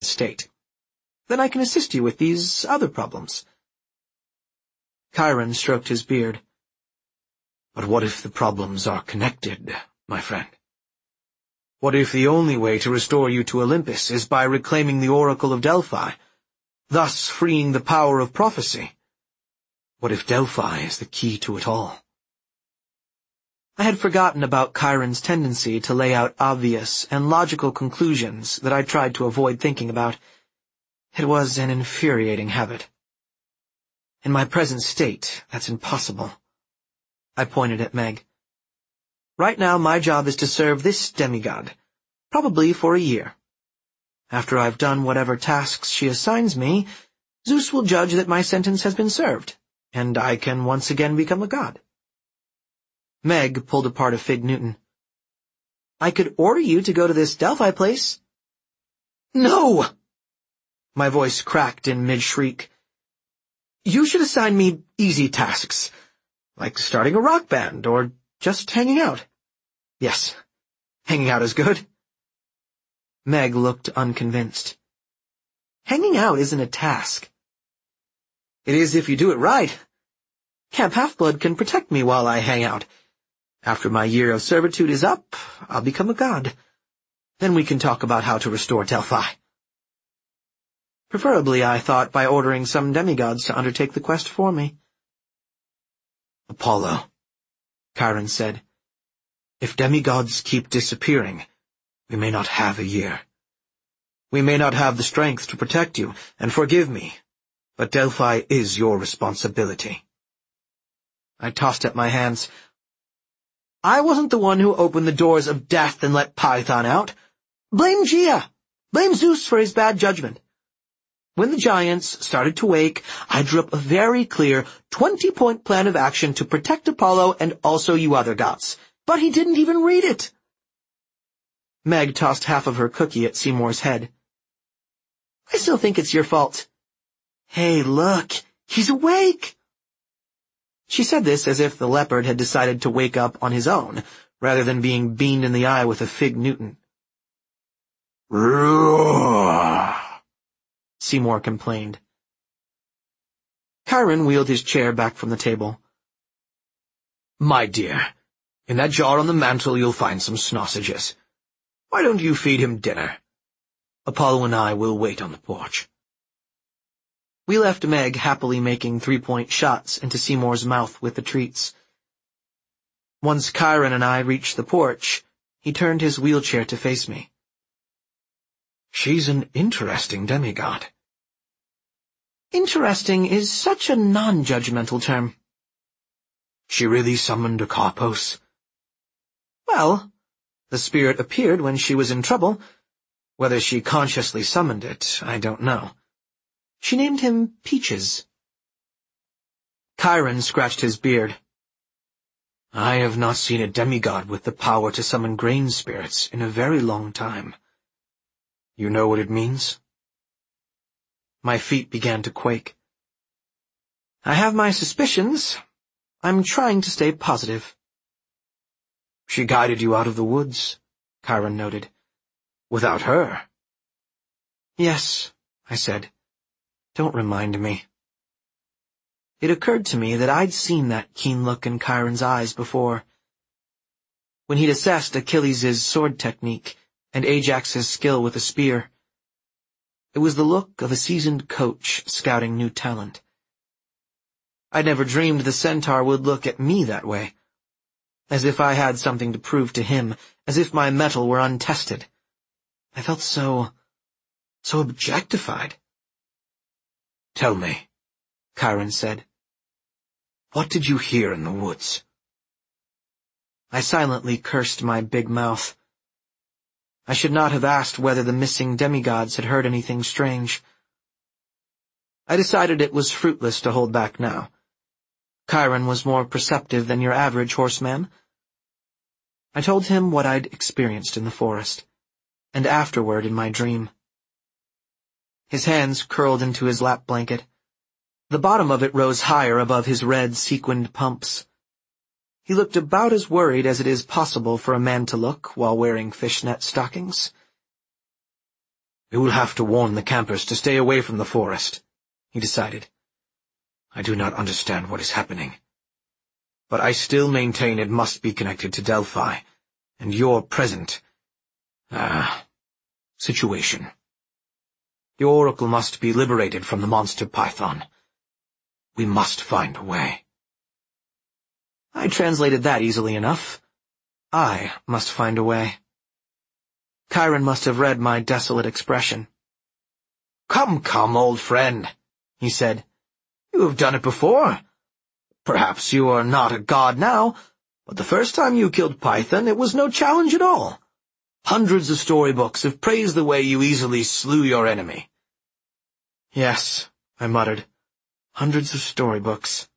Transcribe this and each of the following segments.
state. Then I can assist you with these other problems." Chiron stroked his beard. "But what if the problems are connected, my friend? What if the only way to restore you to Olympus is by reclaiming the Oracle of Delphi, thus freeing the power of prophecy? What if Delphi is the key to it all?" I had forgotten about Chiron's tendency to lay out obvious and logical conclusions that I tried to avoid thinking about. It was an infuriating habit. "In my present state, that's impossible." I pointed at Meg. "Right now my job is to serve this demigod, probably for a year. After I've done whatever tasks she assigns me, Zeus will judge that my sentence has been served, and I can once again become a god." Meg pulled apart a fig Newton. "I could order you to go to this Delphi place." "No!" My voice cracked in mid-shriek. "You should assign me easy tasks, like starting a rock band or just hanging out." "Yes, hanging out is good." Meg looked unconvinced. "Hanging out isn't a task." "It is if you do it right. Camp Half-Blood can protect me while I hang out. After my year of servitude is up, I'll become a god. Then we can talk about how to restore Delphi." Preferably, I thought, by ordering some demigods to undertake the quest for me. "Apollo," Chiron said, "if demigods keep disappearing, we may not have a year. We may not have the strength to protect you, and forgive me, but Delphi is your responsibility." I tossed up my hands. "I wasn't the one who opened the doors of death and let Python out. Blame Gaia. Blame Zeus for his bad judgment. When the giants started to wake, I drew up a very clear 20-point plan of action to protect Apollo and also you other gods. But he didn't even read it." Meg tossed half of her cookie at Seymour's head. "I still think it's your fault." "Hey, look, he's awake." She said this as if the leopard had decided to wake up on his own, rather than being beamed in the eye with a fig Newton. "Roar!" Seymour complained. Chiron wheeled his chair back from the table. "My dear, in that jar on the mantel you'll find some sausages. Why don't you feed him dinner? Apollo and I will wait on the porch." We left Meg happily making 3-point shots into Seymour's mouth with the treats. Once Chiron and I reached the porch, he turned his wheelchair to face me. "She's an interesting demigod." Interesting is such a non-judgmental term. "She really summoned a Karpos?" "Well, the spirit appeared when she was in trouble. Whether she consciously summoned it, I don't know. She named him Peaches." Chiron scratched his beard. "I have not seen a demigod with the power to summon grain spirits in a very long time. You know what it means?" My feet began to quake. "I have my suspicions. I'm trying to stay positive." "She guided you out of the woods," Chiron noted. "Without her." "Yes," I said. "Don't remind me." It occurred to me that I'd seen that keen look in Chiron's eyes before. When he'd assessed Achilles' sword technique and Ajax's skill with a spear. It was the look of a seasoned coach scouting new talent. I'd never dreamed the centaur would look at me that way, as if I had something to prove to him, as if my mettle were untested. I felt so objectified. "Tell me," Chiron said. "What did you hear in the woods?" I silently cursed my big mouth. I should not have asked whether the missing demigods had heard anything strange. I decided it was fruitless to hold back now. Chiron was more perceptive than your average horseman. I told him what I'd experienced in the forest, and afterward in my dream. His hands curled into his lap blanket. The bottom of it rose higher above his red sequined pumps. He looked about as worried as it is possible for a man to look while wearing fishnet stockings. We will have to warn the campers to stay away from the forest, he decided. I do not understand what is happening. But I still maintain it must be connected to Delphi, and your present, situation. The Oracle must be liberated from the monster python. We must find a way. I translated that easily enough. I must find a way. Chiron must have read my desolate expression. Come, old friend, he said. You have done it before. Perhaps you are not a god now, but the first time you killed Python, it was no challenge at all. Hundreds of storybooks have praised the way you easily slew your enemy. Yes, I muttered. Hundreds of storybooks.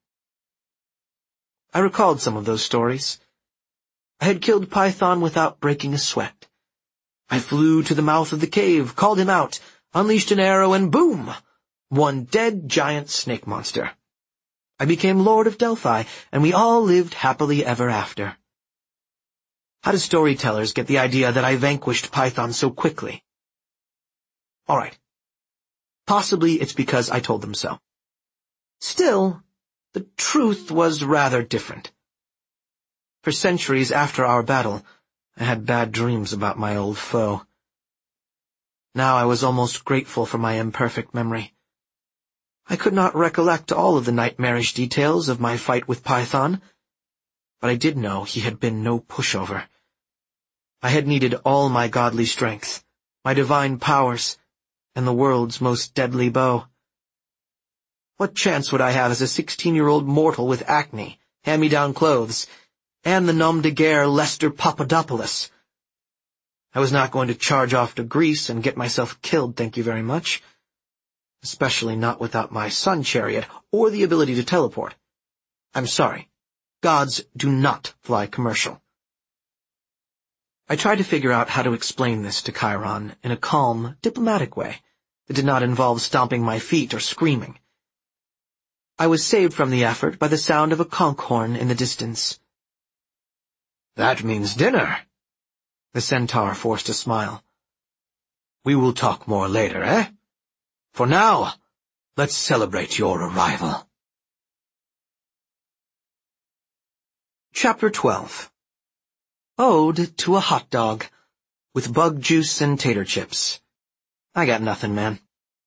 I recalled some of those stories. I had killed Python without breaking a sweat. I flew to the mouth of the cave, called him out, unleashed an arrow, and boom! One dead giant snake monster. I became Lord of Delphi, and we all lived happily ever after. How do storytellers get the idea that I vanquished Python so quickly? All right. Possibly it's because I told them so. Still, the truth was rather different. For centuries after our battle, I had bad dreams about my old foe. Now I was almost grateful for my imperfect memory. I could not recollect all of the nightmarish details of my fight with Python, but I did know he had been no pushover. I had needed all my godly strength, my divine powers, and the world's most deadly bow. What chance would I have as a 16-year-old mortal with acne, hand-me-down clothes, and the nom de guerre Lester Papadopoulos? I was not going to charge off to Greece and get myself killed, thank you very much. Especially not without my sun chariot or the ability to teleport. I'm sorry. Gods do not fly commercial. I tried to figure out how to explain this to Chiron in a calm, diplomatic way that did not involve stomping my feet or screaming. I was saved from the effort by the sound of a conch horn in the distance. That means dinner. The centaur forced a smile. We will talk more later, eh? For now, let's celebrate your arrival. Chapter 12. Ode to a Hot Dog, with bug juice and tater chips. I got nothing, man.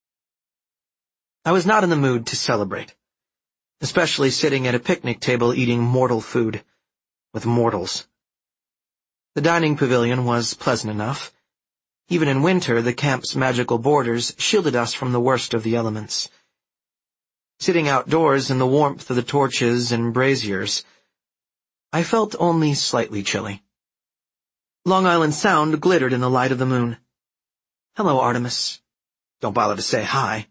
I was not in the mood to celebrate, especially sitting at a picnic table eating mortal food, with mortals. The dining pavilion was pleasant enough. Even in winter, the camp's magical borders shielded us from the worst of the elements. Sitting outdoors in the warmth of the torches and braziers, I felt only slightly chilly. Long Island Sound glittered in the light of the moon. Hello, Artemis. Don't bother to say hi.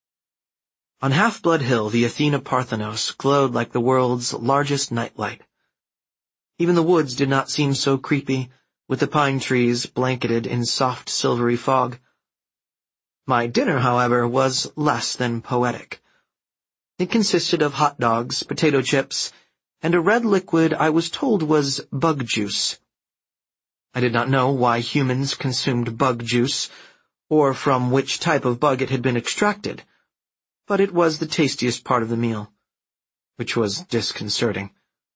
On Half-Blood Hill, the Athena Parthenos glowed like the world's largest nightlight. Even the woods did not seem so creepy, with the pine trees blanketed in soft silvery fog. My dinner, however, was less than poetic. It consisted of hot dogs, potato chips, and a red liquid I was told was bug juice. I did not know why humans consumed bug juice, or from which type of bug it had been extracted, but it was the tastiest part of the meal, which was disconcerting.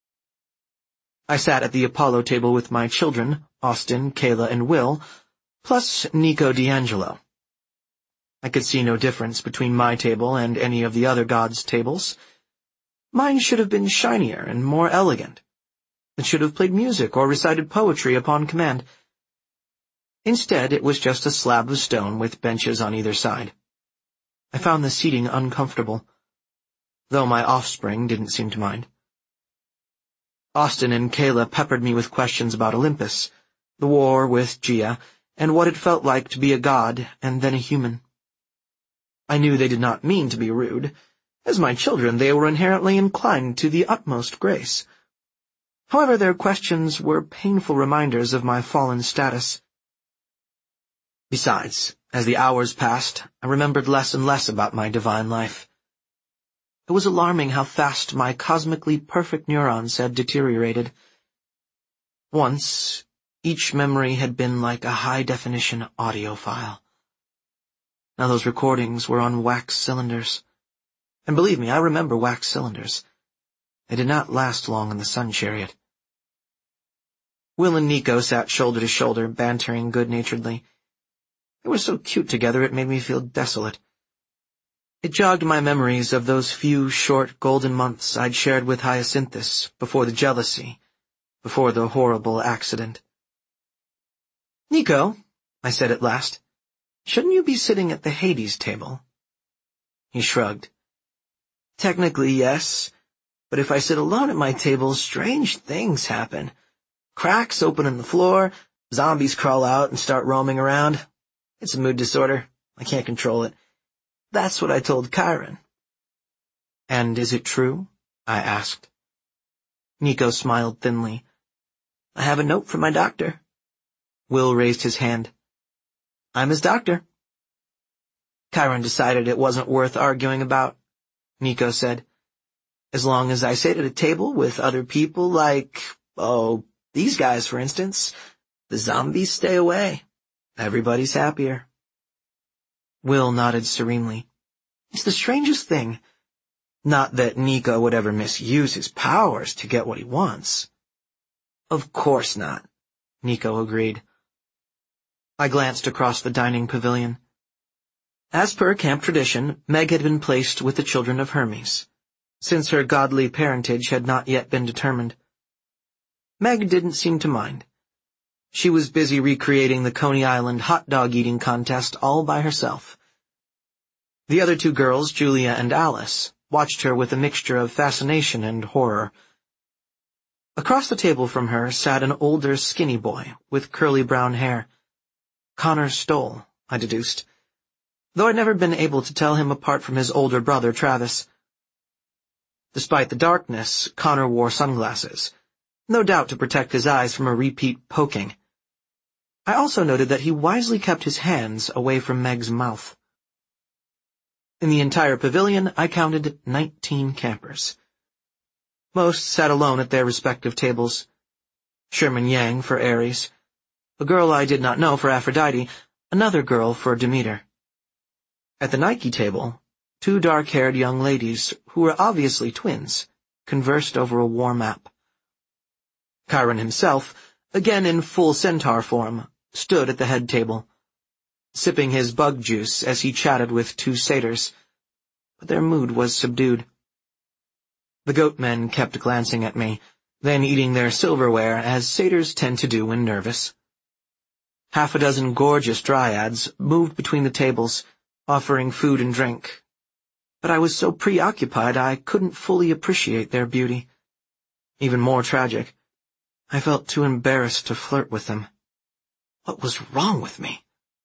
I sat at the Apollo table with my children, Austin, Kayla, and Will, plus Nico D'Angelo. I could see no difference between my table and any of the other gods' tables. Mine should have been shinier and more elegant. It should have played music or recited poetry upon command. Instead, it was just a slab of stone with benches on either side. I found the seating uncomfortable, though my offspring didn't seem to mind. Austin and Kayla peppered me with questions about Olympus, the war with Gia, and what it felt like to be a god and then a human. I knew they did not mean to be rude. As my children, they were inherently inclined to the utmost grace. However, their questions were painful reminders of my fallen status. Besides, as the hours passed, I remembered less and less about my divine life. It was alarming how fast my cosmically perfect neurons had deteriorated. Once, each memory had been like a high-definition audio file. Now those recordings were on wax cylinders. And believe me, I remember wax cylinders. They did not last long in the sun chariot. Will and Nico sat shoulder to shoulder, bantering good-naturedly. They were so cute together it made me feel desolate. It jogged my memories of those few short golden months I'd shared with Hyacinthus before the jealousy, before the horrible accident. "Nico," I said at last, "shouldn't you be sitting at the Hades table?" He shrugged. "Technically, yes, but if I sit alone at my table, strange things happen. Cracks open in the floor, zombies crawl out and start roaming around. It's a mood disorder. I can't control it. That's what I told Chiron." "And is it true?" I asked. Nico smiled thinly. "I have a note from my doctor." Will raised his hand. "I'm his doctor." "Chiron decided it wasn't worth arguing about," Nico said. "As long as I sit at a table with other people like, these guys, for instance, the zombies stay away. Everybody's happier." Will nodded serenely. "It's the strangest thing. Not that Nico would ever misuse his powers to get what he wants." "Of course not," Nico agreed. I glanced across the dining pavilion. As per camp tradition, Meg had been placed with the children of Hermes, since her godly parentage had not yet been determined. Meg didn't seem to mind. She was busy recreating the Coney Island hot dog eating contest all by herself. The other two girls, Julia and Alice, watched her with a mixture of fascination and horror. Across the table from her sat an older, skinny boy with curly brown hair. Connor Stoll, I deduced, though I'd never been able to tell him apart from his older brother, Travis. Despite the darkness, Connor wore sunglasses, no doubt to protect his eyes from a repeat poking. I also noted that he wisely kept his hands away from Meg's mouth. In the entire pavilion, I counted 19 campers. Most sat alone at their respective tables. Sherman Yang for Ares, a girl I did not know for Aphrodite, another girl for Demeter. At the Nike table, two dark-haired young ladies, who were obviously twins, conversed over a war map. Chiron himself, again in full centaur form, stood at the head table, sipping his bug juice as he chatted with two satyrs, but their mood was subdued. The goatmen kept glancing at me, then eating their silverware as satyrs tend to do when nervous. Half a dozen gorgeous dryads moved between the tables, offering food and drink, but I was so preoccupied I couldn't fully appreciate their beauty. Even more tragic, I felt too embarrassed to flirt with them. What was wrong with me?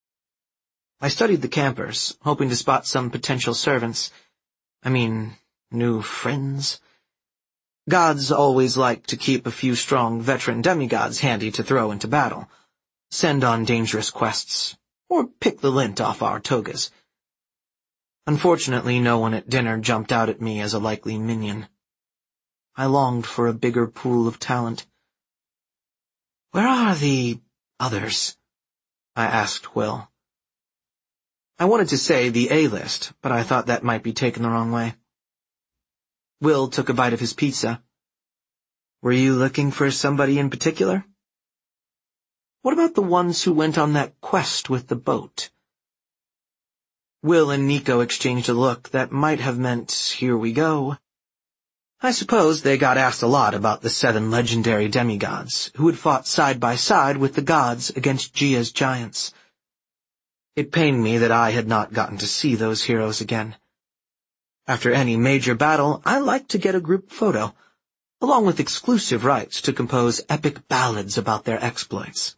I studied the campers, hoping to spot some potential servants. New friends. Gods always like to keep a few strong veteran demigods handy to throw into battle, send on dangerous quests, or pick the lint off our togas. Unfortunately, no one at dinner jumped out at me as a likely minion. I longed for a bigger pool of talent. "Where are the others?" I asked Will. I wanted to say the A-list, but I thought that might be taken the wrong way. Will took a bite of his pizza. "Were you looking for somebody in particular?" "What about the ones who went on that quest with the boat?" Will and Nico exchanged a look that might have meant, "Here we go." I suppose they got asked a lot about the 7 legendary demigods who had fought side by side with the gods against Gia's giants. It pained me that I had not gotten to see those heroes again. After any major battle, I liked to get a group photo, along with exclusive rights to compose epic ballads about their exploits.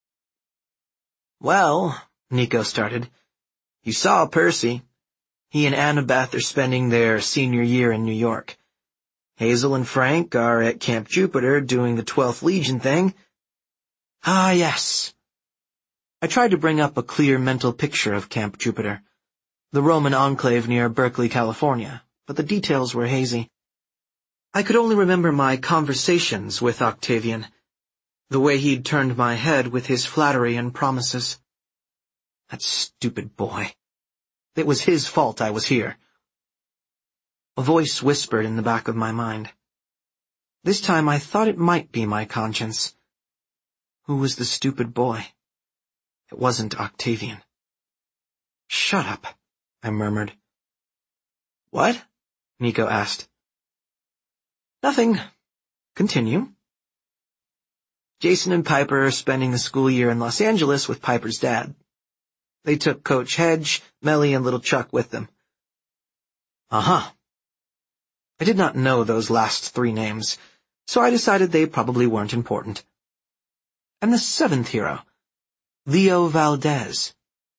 "Well," Nico started, "you saw Percy. He and Annabeth are spending their senior year in New York. Hazel and Frank are at Camp Jupiter doing the 12th Legion thing." "Ah, yes." I tried to bring up a clear mental picture of Camp Jupiter, the Roman enclave near Berkeley, California, but the details were hazy. I could only remember my conversations with Octavian, the way he'd turned my head with his flattery and promises. That stupid boy. It was his fault I was here. A voice whispered in the back of my mind. This time I thought it might be my conscience. Who was the stupid boy? It wasn't Octavian. Shut up, I murmured. What? Nico asked. Nothing. Continue. Jason and Piper are spending the school year in Los Angeles with Piper's dad. They took Coach Hedge, Melly, and little Chuck with them. Uh-huh. I did not know those last 3 names, so I decided they probably weren't important. And the 7th hero, Leo Valdez.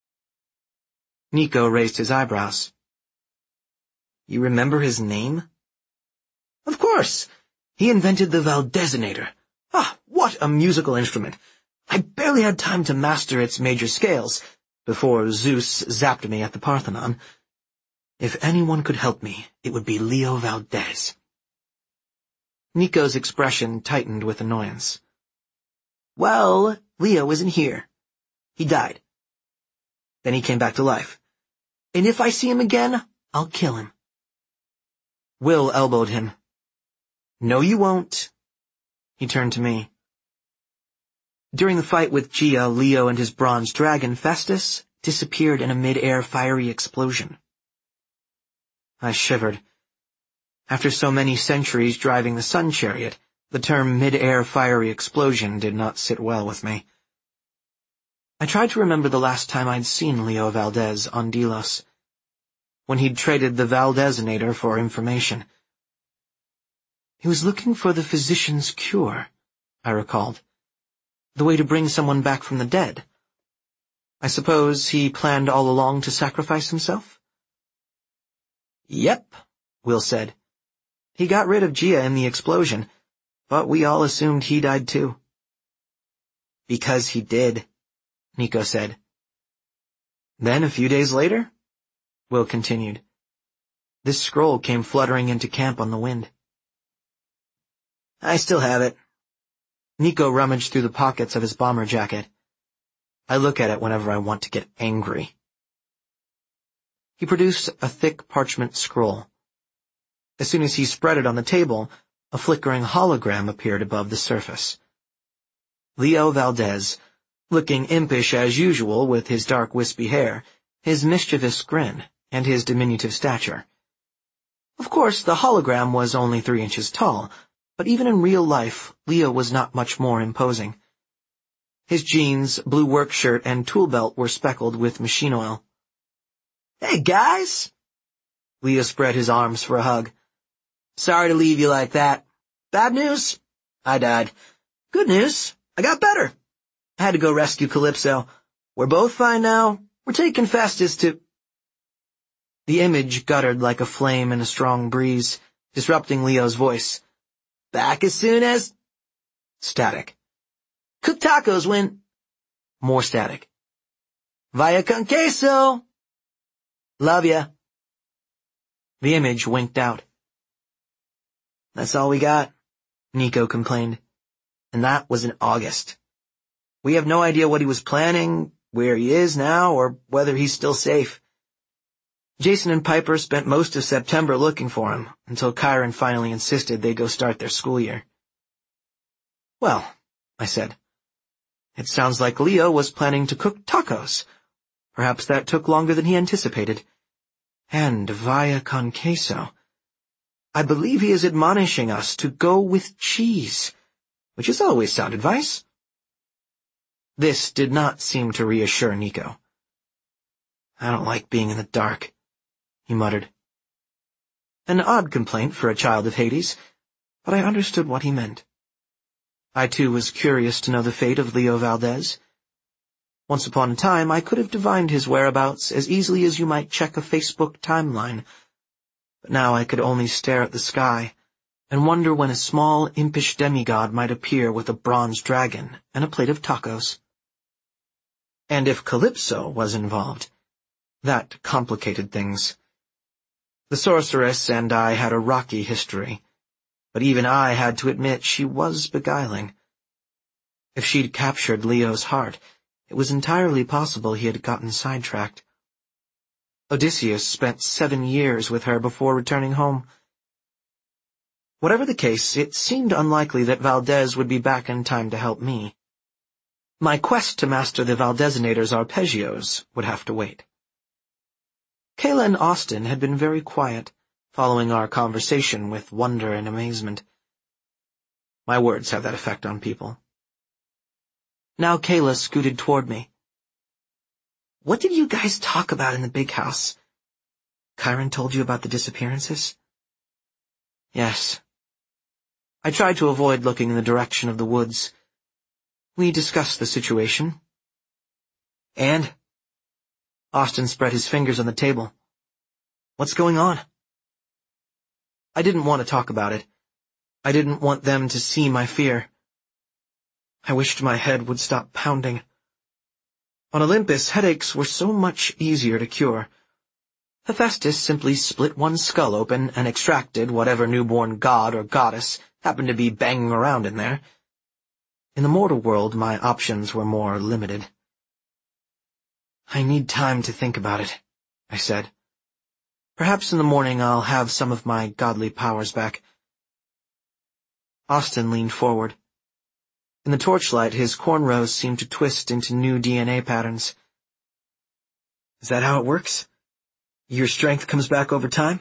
Nico raised his eyebrows. You remember his name? Of course! He invented the Valdezinator. Ah, what a musical instrument! I barely had time to master its major scales before Zeus zapped me at the Parthenon. If anyone could help me, it would be Leo Valdez. Nico's expression tightened with annoyance. Well, Leo isn't here. He died. Then he came back to life. And if I see him again, I'll kill him. Will elbowed him. No, you won't. He turned to me. During the fight with Gia, Leo and his bronze dragon, Festus, disappeared in a mid-air fiery explosion. I shivered. After so many centuries driving the sun chariot, the term mid-air fiery explosion did not sit well with me. I tried to remember the last time I'd seen Leo Valdez on Delos, when he'd traded the Valdezinator for information. He was looking for the physician's cure, I recalled. The way to bring someone back from the dead. I suppose he planned all along to sacrifice himself? Yep, Will said. He got rid of Gia in the explosion, but we all assumed he died too. Because he did, Nico said. Then a few days later, Will continued, this scroll came fluttering into camp on the wind. I still have it. Nico rummaged through the pockets of his bomber jacket. I look at it whenever I want to get angry. He produced a thick parchment scroll. As soon as he spread it on the table, a flickering hologram appeared above the surface. Leo Valdez, looking impish as usual with his dark wispy hair, his mischievous grin, and his diminutive stature. Of course, the hologram was only 3 inches tall, but even in real life, Leo was not much more imposing. His jeans, blue work shirt, and tool belt were speckled with machine oil. Hey, guys! Leo spread his arms for a hug. Sorry to leave you like that. Bad news? I died. Good news? I got better. I had to go rescue Calypso. We're both fine now. We're taking Festus to... The image guttered like a flame in a strong breeze, disrupting Leo's voice. Back as soon as... Static. Cook tacos when... More static. Vaya con queso! Love ya. The image winked out. That's all we got, Nico complained. And that was in August. We have no idea what he was planning, where he is now, or whether he's still safe. Jason and Piper spent most of September looking for him, until Chiron finally insisted they go start their school year. Well, I said, it sounds like Leo was planning to cook tacos. Perhaps that took longer than he anticipated. And via con queso. I believe he is admonishing us to go with cheese, which is always sound advice. This did not seem to reassure Nico. I don't like being in the dark, he muttered. An odd complaint for a child of Hades, but I understood what he meant. I too was curious to know the fate of Leo Valdez. Once upon a time, I could have divined his whereabouts as easily as you might check a Facebook timeline. But now I could only stare at the sky and wonder when a small, impish demigod might appear with a bronze dragon and a plate of tacos. And if Calypso was involved, that complicated things. The sorceress and I had a rocky history, but even I had to admit she was beguiling. If she'd captured Leo's heart, it was entirely possible he had gotten sidetracked. Odysseus spent 7 years with her before returning home. Whatever the case, it seemed unlikely that Valdez would be back in time to help me. My quest to master the Valdezinator's arpeggios would have to wait. Kayla and Austin had been very quiet, following our conversation with wonder and amazement. My words have that effect on people. Now Kayla scooted toward me. "What did you guys talk about in the big house? Chiron told you about the disappearances?" "Yes." I tried to avoid looking in the direction of the woods. We discussed the situation. "And?" Austin spread his fingers on the table. "What's going on?" I didn't want to talk about it. I didn't want them to see my fear. I wished my head would stop pounding. On Olympus, headaches were so much easier to cure. Hephaestus simply split one's skull open and extracted whatever newborn god or goddess happened to be banging around in there. In the mortal world, my options were more limited. "I need time to think about it," I said. "Perhaps in the morning I'll have some of my godly powers back." Austin leaned forward. In the torchlight, his cornrows seemed to twist into new DNA patterns. "Is that how it works? Your strength comes back over time?"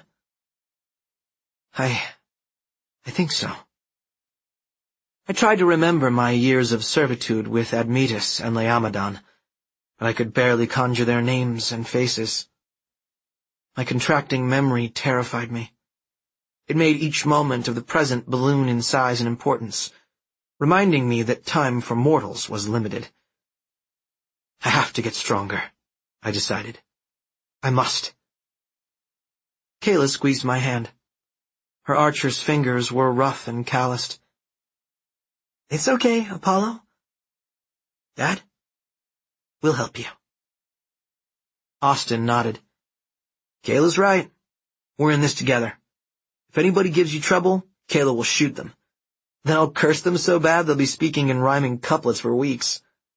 I think so." I tried to remember my years of servitude with Admetus and Laomedon, but I could barely conjure their names and faces. My contracting memory terrified me. It made each moment of the present balloon in size and importance, reminding me that time for mortals was limited. I have to get stronger, I decided. I must. Kayla squeezed my hand. Her archer's fingers were rough and calloused. "It's okay, Apollo." "Dad? We'll help you." Austin nodded. "Kayla's right. We're in this together. If anybody gives you trouble, Kayla will shoot them. Then I'll curse them so bad they'll be speaking in rhyming couplets for weeks."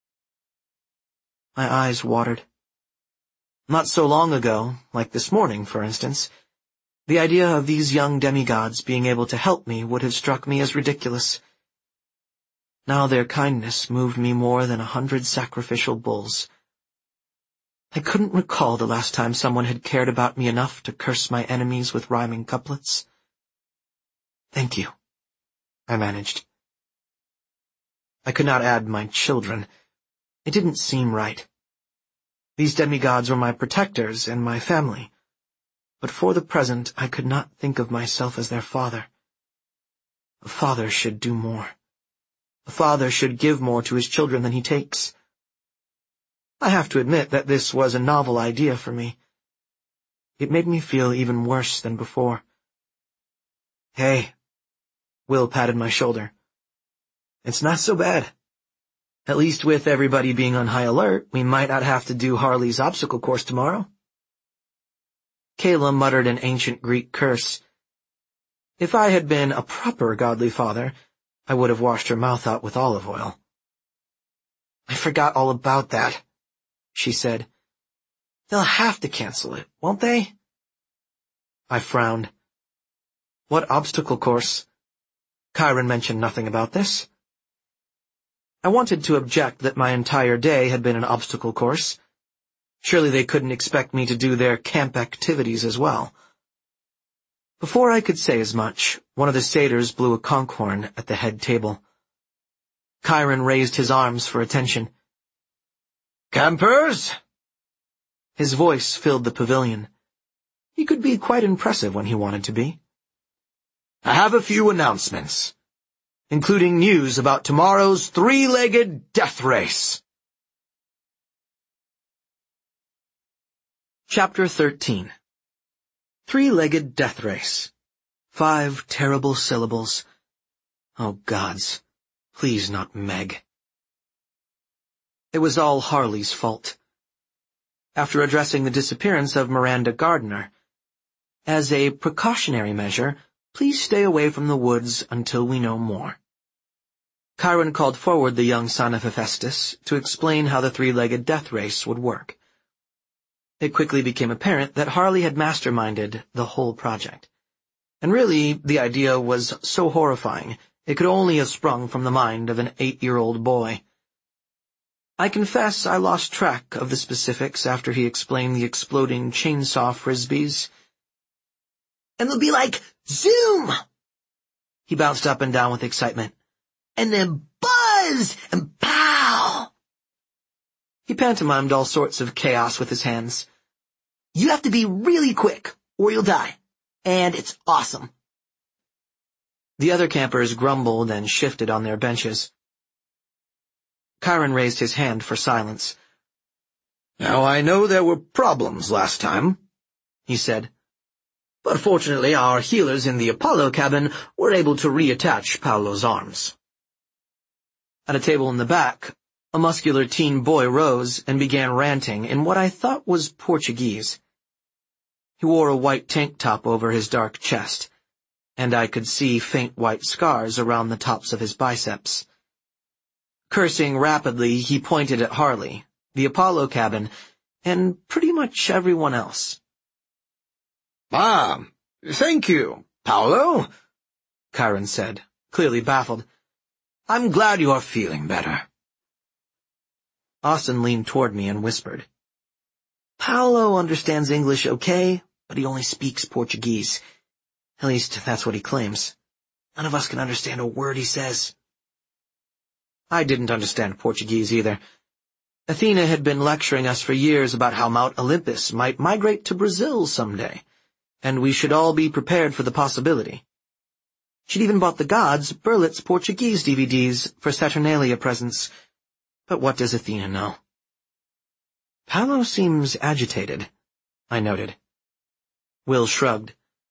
My eyes watered. Not so long ago, like this morning, for instance, the idea of these young demigods being able to help me would have struck me as ridiculous. Now their kindness moved me more than 100 sacrificial bulls. I couldn't recall the last time someone had cared about me enough to curse my enemies with rhyming couplets. "Thank you," I managed. I could not add my children. It didn't seem right. These demigods were my protectors and my family, but for the present I could not think of myself as their father. A father should do more. A father should give more to his children than he takes. I have to admit that this was a novel idea for me. It made me feel even worse than before. "Hey," Will patted my shoulder. "It's not so bad. At least with everybody being on high alert, we might not have to do Harley's obstacle course tomorrow." Kayla muttered an ancient Greek curse. If I had been a proper godly father, I would have washed her mouth out with olive oil. "I forgot all about that," she said. "They'll have to cancel it, won't they?" I frowned. "What obstacle course? Chiron mentioned nothing about this." I wanted to object that my entire day had been an obstacle course. Surely they couldn't expect me to do their camp activities as well. Before I could say as much, one of the satyrs blew a conch horn at the head table. Chiron raised his arms for attention. "Campers!" His voice filled the pavilion. He could be quite impressive when he wanted to be. "I have a few announcements, including news about tomorrow's three-legged death race." Chapter 13. Three-legged death race. 5 terrible syllables. Oh, gods, please not Meg. It was all Harley's fault. After addressing the disappearance of Miranda Gardner, "As a precautionary measure, please stay away from the woods until we know more," Chiron called forward the young son of Hephaestus to explain how the three-legged death race would work. It quickly became apparent that Harley had masterminded the whole project. And really, the idea was so horrifying, it could only have sprung from the mind of an 8-year-old boy. I confess I lost track of the specifics after he explained the exploding chainsaw frisbees. And they'll be like, zoom! He bounced up and down with excitement. And then buzz! And pow! He pantomimed all sorts of chaos with his hands. You have to be really quick, or you'll die. And it's awesome. The other campers grumbled and shifted on their benches. Chiron raised his hand for silence. Now I know there were problems last time, he said. But fortunately our healers in the Apollo cabin were able to reattach Paolo's arms. At a table in the back, a muscular teen boy rose and began ranting in what I thought was Portuguese. He wore a white tank top over his dark chest, and I could see faint white scars around the tops of his biceps. Cursing rapidly, he pointed at Harley, the Apollo cabin, and pretty much everyone else. Thank you, Paolo, Chiron said, clearly baffled. I'm glad you are feeling better. Austin leaned toward me and whispered. Paolo understands English okay, but he only speaks Portuguese. At least, that's what he claims. None of us can understand a word he says. I didn't understand Portuguese either. Athena had been lecturing us for years about how Mount Olympus might migrate to Brazil someday, and we should all be prepared for the possibility. She'd even bought the gods Berlitz Portuguese DVDs for Saturnalia presents. But what does Athena know? Paolo seems agitated, I noted. Will shrugged.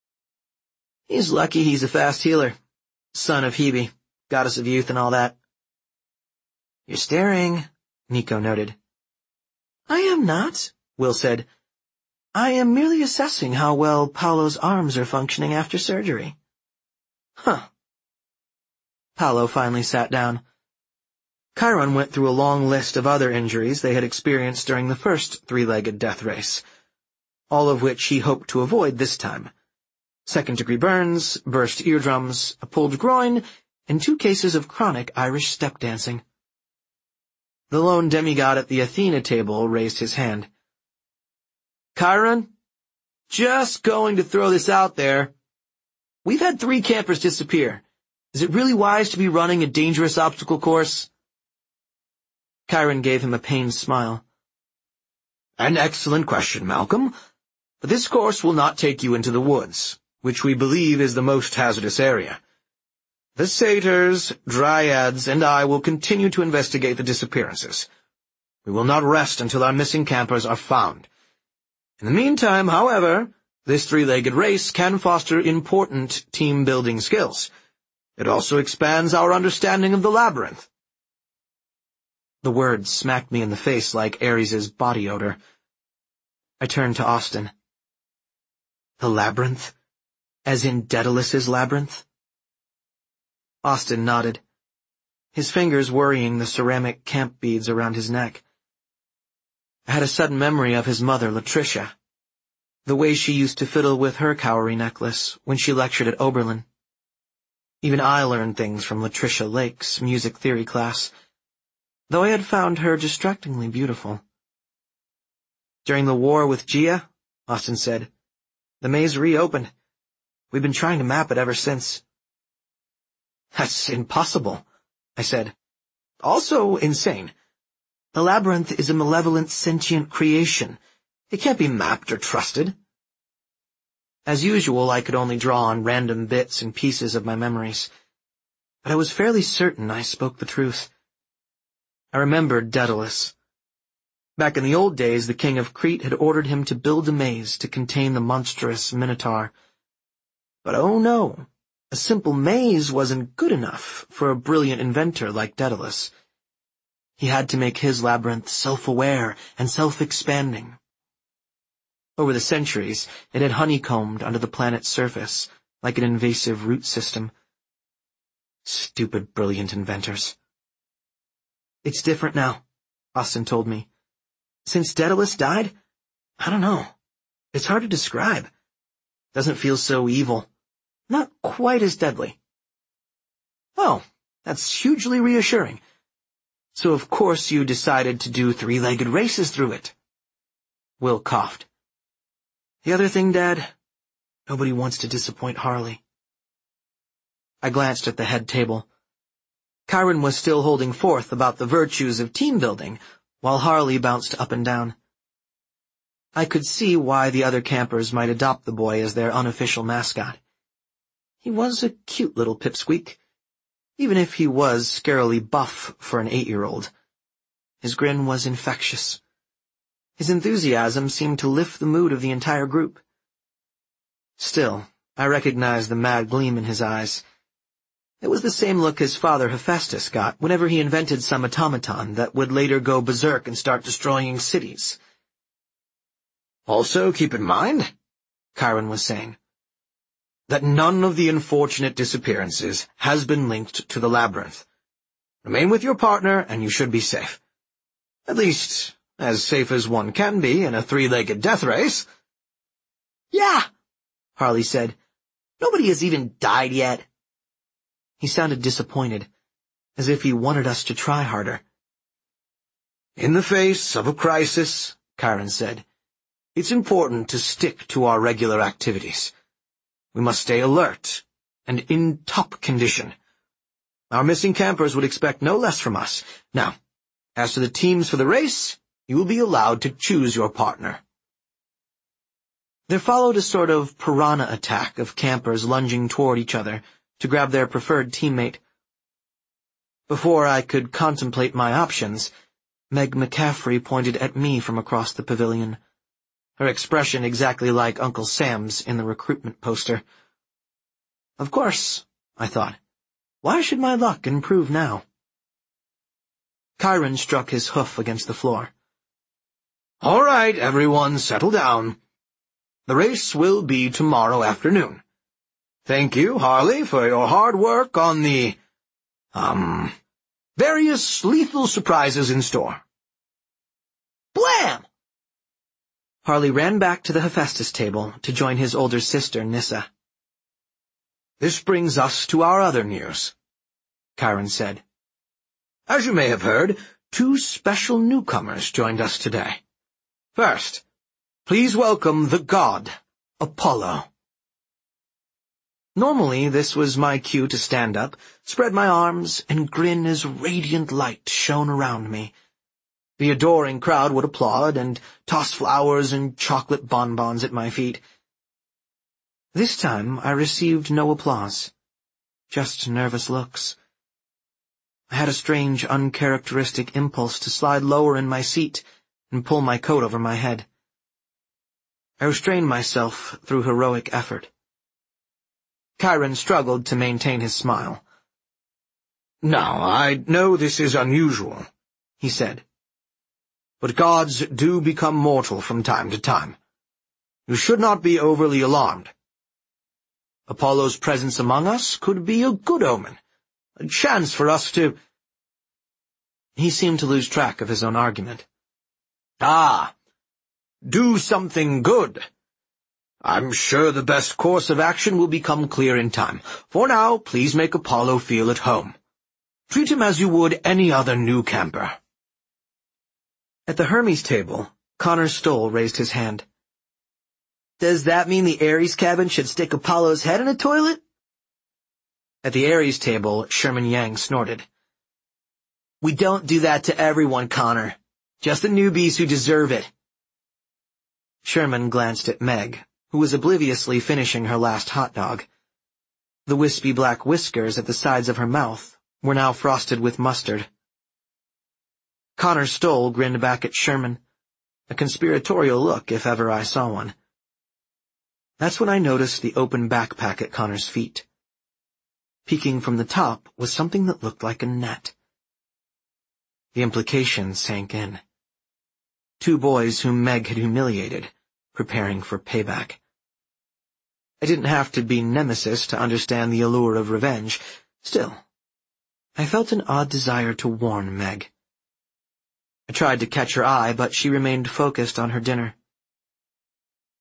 He's lucky he's a fast healer. Son of Hebe, goddess of youth and all that. You're staring, Nico noted. I am not, Will said. I am merely assessing how well Paolo's arms are functioning after surgery. Huh. Paolo finally sat down. Chiron went through a long list of other injuries they had experienced during the first three-legged death race, all of which he hoped to avoid this time. Second-degree burns, burst eardrums, a pulled groin, and 2 cases of chronic Irish step dancing. The lone demigod at the Athena table raised his hand. Chiron, just going to throw this out there. We've had 3 campers disappear. Is it really wise to be running a dangerous obstacle course? Chiron gave him a pained smile. An excellent question, Malcolm. But this course will not take you into the woods, which we believe is the most hazardous area. The satyrs, dryads, and I will continue to investigate the disappearances. We will not rest until our missing campers are found. In the meantime, however, this 3-legged race can foster important team-building skills. It also expands our understanding of the labyrinth. The words smacked me in the face like Ares's body odor. I turned to Austin. The labyrinth? As in Daedalus's labyrinth? Austin nodded, his fingers worrying the ceramic camp beads around his neck. I had a sudden memory of his mother, Latricia, the way she used to fiddle with her cowrie necklace when she lectured at Oberlin. Even I learned things from Latricia Lake's music theory class, though I had found her distractingly beautiful. During the war with Gia, Austin said, the maze reopened. We've been trying to map it ever since. That's impossible, I said. Also insane. The labyrinth is a malevolent sentient creation. It can't be mapped or trusted. As usual, I could only draw on random bits and pieces of my memories, but I was fairly certain I spoke the truth. I remembered Daedalus. Back in the old days, the king of Crete had ordered him to build a maze to contain the monstrous Minotaur. But oh no, a simple maze wasn't good enough for a brilliant inventor like Daedalus. He had to make his labyrinth self-aware and self-expanding. Over the centuries, it had honeycombed under the planet's surface, like an invasive root system. Stupid, brilliant inventors. It's different now, Austin told me. Since Daedalus died, I don't know. It's hard to describe. Doesn't feel so evil. Not quite as deadly. Oh, that's hugely reassuring. So of course you decided to do three-legged races through it. Will coughed. The other thing, Dad, nobody wants to disappoint Harley. I glanced at the head table. Chiron was still holding forth about the virtues of team building, while Harley bounced up and down. I could see why the other campers might adopt the boy as their unofficial mascot. He was a cute little pipsqueak, even if he was scarily buff for an 8-year-old. His grin was infectious. His enthusiasm seemed to lift the mood of the entire group. Still, I recognized the mad gleam in his eyes. It was the same look his father Hephaestus got whenever he invented some automaton that would later go berserk and start destroying cities. Also keep in mind, Chiron was saying, that none of the unfortunate disappearances has been linked to the labyrinth. Remain with your partner and you should be safe. At least, as safe as one can be in a three-legged death race. Yeah, Harley said. Nobody has even died yet. He sounded disappointed, as if he wanted us to try harder. In the face of a crisis, Chiron said, it's important to stick to our regular activities. We must stay alert and in top condition. Our missing campers would expect no less from us. Now, as to the teams for the race, you will be allowed to choose your partner. There followed a sort of piranha attack of campers lunging toward each other to grab their preferred teammate. Before I could contemplate my options, Meg McCaffrey pointed at me from across the pavilion, her expression exactly like Uncle Sam's in the recruitment poster. Of course, I thought. Why should my luck improve now? Chiron struck his hoof against the floor. All right, everyone, settle down. The race will be tomorrow afternoon. Thank you, Harley, for your hard work on the, various lethal surprises in store. Blam! Harley ran back to the Hephaestus table to join his older sister, Nyssa. This brings us to our other news, Chiron said. As you may have heard, 2 special newcomers joined us today. First, please welcome the god, Apollo. Normally, this was my cue to stand up, spread my arms, and grin as radiant light shone around me. The adoring crowd would applaud and toss flowers and chocolate bonbons at my feet. This time, I received no applause, just nervous looks. I had a strange, uncharacteristic impulse to slide lower in my seat and pull my coat over my head. I restrained myself through heroic effort. Chiron struggled to maintain his smile. Now, I know this is unusual, he said. But gods do become mortal from time to time. You should not be overly alarmed. Apollo's presence among us could be a good omen, a chance for us to— He seemed to lose track of his own argument. Do something good. I'm sure the best course of action will become clear in time. For now, please make Apollo feel at home. Treat him as you would any other new camper. At the Hermes table, Connor Stoll raised his hand. Does that mean the Ares cabin should stick Apollo's head in a toilet? At the Ares table, Sherman Yang snorted. We don't do that to everyone, Connor. Just the newbies who deserve it. Sherman glanced at Meg, who was obliviously finishing her last hot dog. The wispy black whiskers at the sides of her mouth were now frosted with mustard. Connor Stoll grinned back at Sherman, a conspiratorial look if ever I saw one. That's when I noticed the open backpack at Connor's feet. Peeking from the top was something that looked like a net. The implication sank in. 2 boys whom Meg had humiliated, preparing for payback. I didn't have to be Nemesis to understand the allure of revenge. Still, I felt an odd desire to warn Meg. I tried to catch her eye, but she remained focused on her dinner.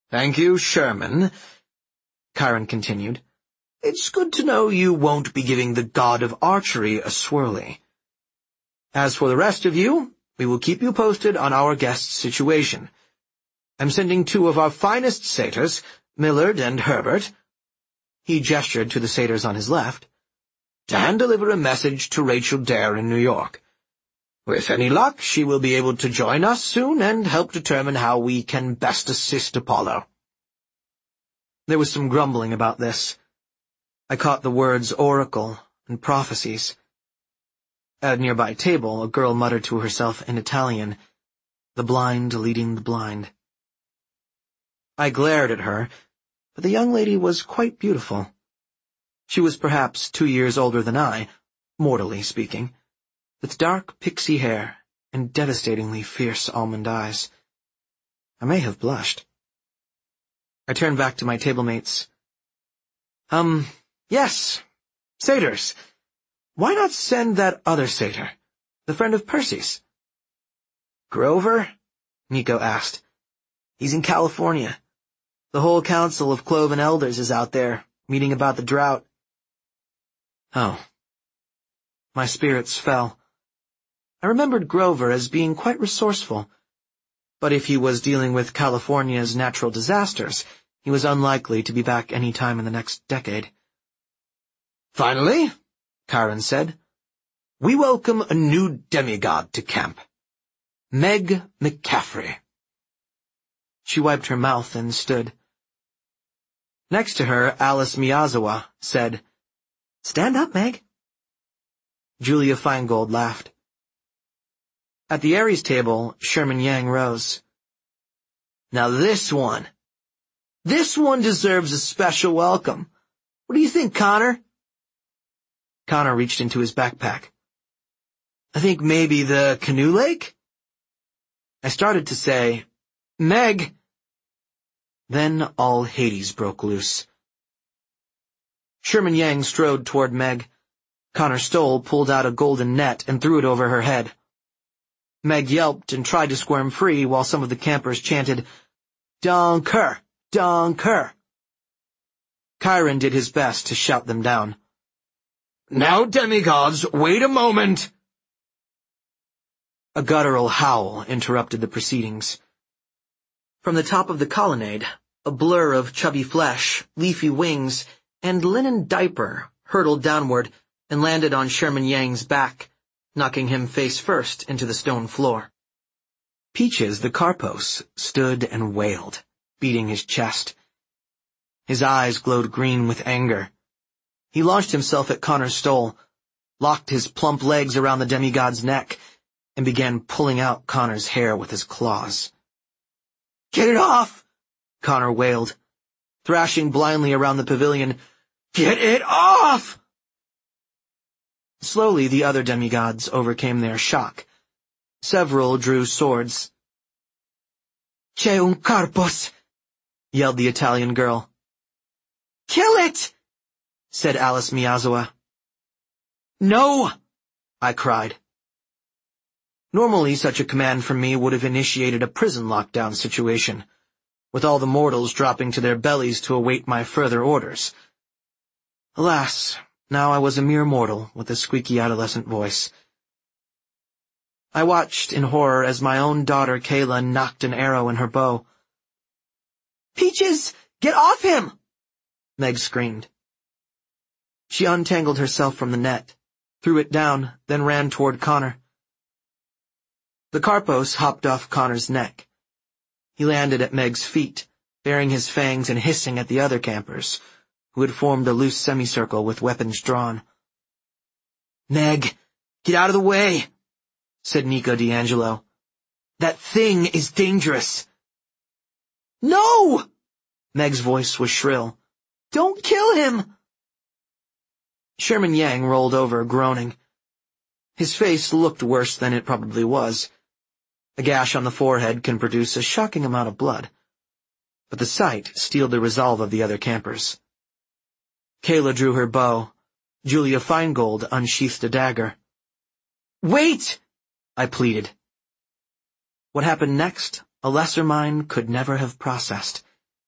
"Thank you, Sherman," Chiron continued. "It's good to know you won't be giving the god of archery a swirly. As for the rest of you, we will keep you posted on our guest's situation. I'm sending 2 of our finest satyrs, Millard and Herbert," he gestured to the satyrs on his left, "to hand-deliver a message to Rachel Dare in New York. With any luck, she will be able to join us soon and help determine how we can best assist Apollo." There was some grumbling about this. I caught the words oracle and prophecies. At a nearby table, a girl muttered to herself in Italian, "The blind leading the blind." I glared at her, but the young lady was quite beautiful. She was perhaps 2 years older than I, mortally speaking, with dark pixie hair and devastatingly fierce almond eyes. I may have blushed. I turned back to my table-mates. Yes, satyrs. Why not send that other satyr, the friend of Percy's?" "Grover?" Nico asked. "He's in California. The whole council of Cloven Elders is out there, meeting about the drought." Oh. My spirits fell. I remembered Grover as being quite resourceful, but if he was dealing with California's natural disasters, he was unlikely to be back any time in the next decade. "Finally," Chiron said, "we welcome a new demigod to camp. Meg McCaffrey." She wiped her mouth and stood. Next to her, Alice Miyazawa said, "Stand up, Meg." Julia Feingold laughed. At the Ares table, Sherman Yang rose. "Now this one deserves a special welcome. What do you think, Connor?" Connor reached into his backpack. "I think maybe the Canoe Lake?" I started to say, "Meg." Then all Hades broke loose. Sherman Yang strode toward Meg. Connor Stoll pulled out a golden net and threw it over her head. Meg yelped and tried to squirm free while some of the campers chanted, "Donker! Donker!" Chiron did his best to shout them down. "Now, demigods, wait a moment!" A guttural howl interrupted the proceedings. From the top of the colonnade, a blur of chubby flesh, leafy wings, and linen diaper hurtled downward and landed on Sherman Yang's back, knocking him face first into the stone floor. Peaches the Carpos stood and wailed, beating his chest. His eyes glowed green with anger. He launched himself at Connor Stoll, locked his plump legs around the demigod's neck, and began pulling out Connor's hair with his claws. "Get it off!" Connor wailed, thrashing blindly around the pavilion. "Get it off!" Slowly the other demigods overcame their shock. Several drew swords. "C'è un Carpos!" yelled the Italian girl. "Kill it!" said Alice Miyazawa. "No!" I cried. Normally such a command from me would have initiated a prison lockdown situation, with all the mortals dropping to their bellies to await my further orders. Alas, now I was a mere mortal with a squeaky adolescent voice. I watched in horror as my own daughter Kayla knocked an arrow in her bow. "Peaches, get off him!" Meg screamed. She untangled herself from the net, threw it down, then ran toward Connor. The Carpos hopped off Connor's neck. He landed at Meg's feet, baring his fangs and hissing at the other campers, who had formed a loose semicircle with weapons drawn. "Meg, get out of the way," said Nico D'Angelo. "That thing is dangerous." "No!" Meg's voice was shrill. "Don't kill him!" Sherman Yang rolled over, groaning. His face looked worse than it probably was. A gash on the forehead can produce a shocking amount of blood, but the sight steeled the resolve of the other campers. Kayla drew her bow. Julia Feingold unsheathed a dagger. "Wait!" I pleaded. What happened next, a lesser mind could never have processed.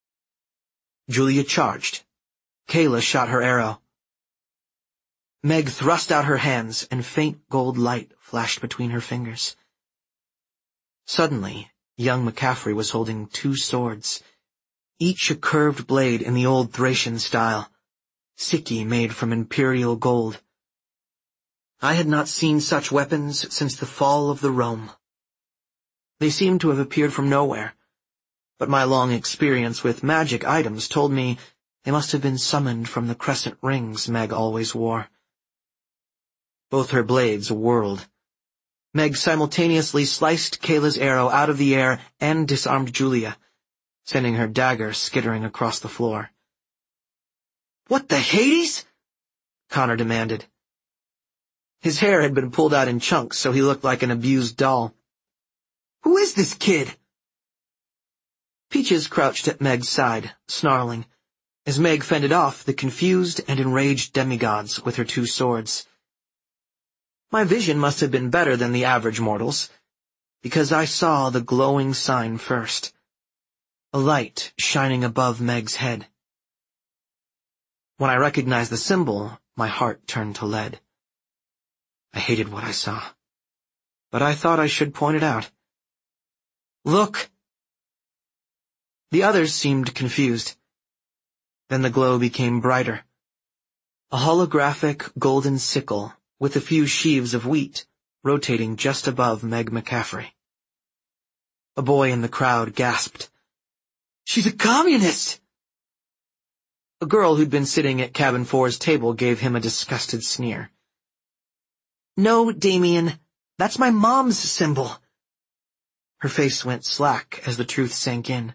Julia charged. Kayla shot her arrow. Meg thrust out her hands, and faint gold light flashed between her fingers. Suddenly, young McCaffrey was holding 2 swords, each a curved blade in the old Thracian style, Siki made from imperial gold. I had not seen such weapons since the fall of the Rome. They seemed to have appeared from nowhere, but my long experience with magic items told me they must have been summoned from the crescent rings Meg always wore. Both her blades whirled. Meg simultaneously sliced Kayla's arrow out of the air and disarmed Julia, sending her dagger skittering across the floor. "What the Hades?" Connor demanded. His hair had been pulled out in chunks, so he looked like an abused doll. "Who is this kid?" Peaches crouched at Meg's side, snarling, as Meg fended off the confused and enraged demigods with her 2 swords. My vision must have been better than the average mortal's, because I saw the glowing sign first, a light shining above Meg's head. When I recognized the symbol, my heart turned to lead. I hated what I saw, but I thought I should point it out. "Look!" The others seemed confused. Then the glow became brighter. A holographic golden sickle with a few sheaves of wheat rotating just above Meg McCaffrey. A boy in the crowd gasped, "She's a communist!" A girl who'd been sitting at Cabin 4's table gave him a disgusted sneer. "No, Damien, that's my mom's symbol." Her face went slack as the truth sank in.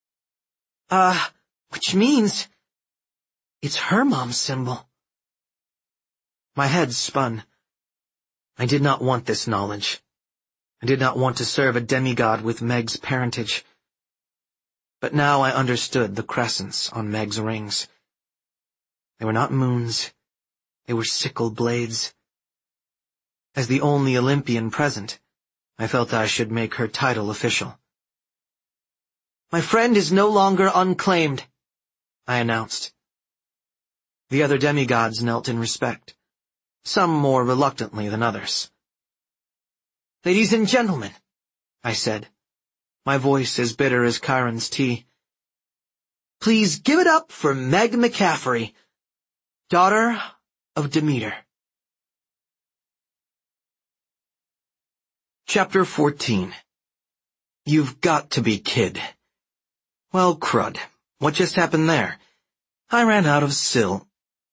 Which means it's her mom's symbol." My head spun. I did not want this knowledge. I did not want to serve a demigod with Meg's parentage. But now I understood the crescents on Meg's rings. They were not moons. They were sickle blades. As the only Olympian present, I felt I should make her title official. "My friend is no longer unclaimed," I announced. The other demigods knelt in respect, some more reluctantly than others. "Ladies and gentlemen," I said, my voice as bitter as Chiron's tea, "please give it up for Meg McCaffrey, daughter of Demeter." Chapter 14. You've got to be kid. Well, crud. What just happened there? I ran out of sill.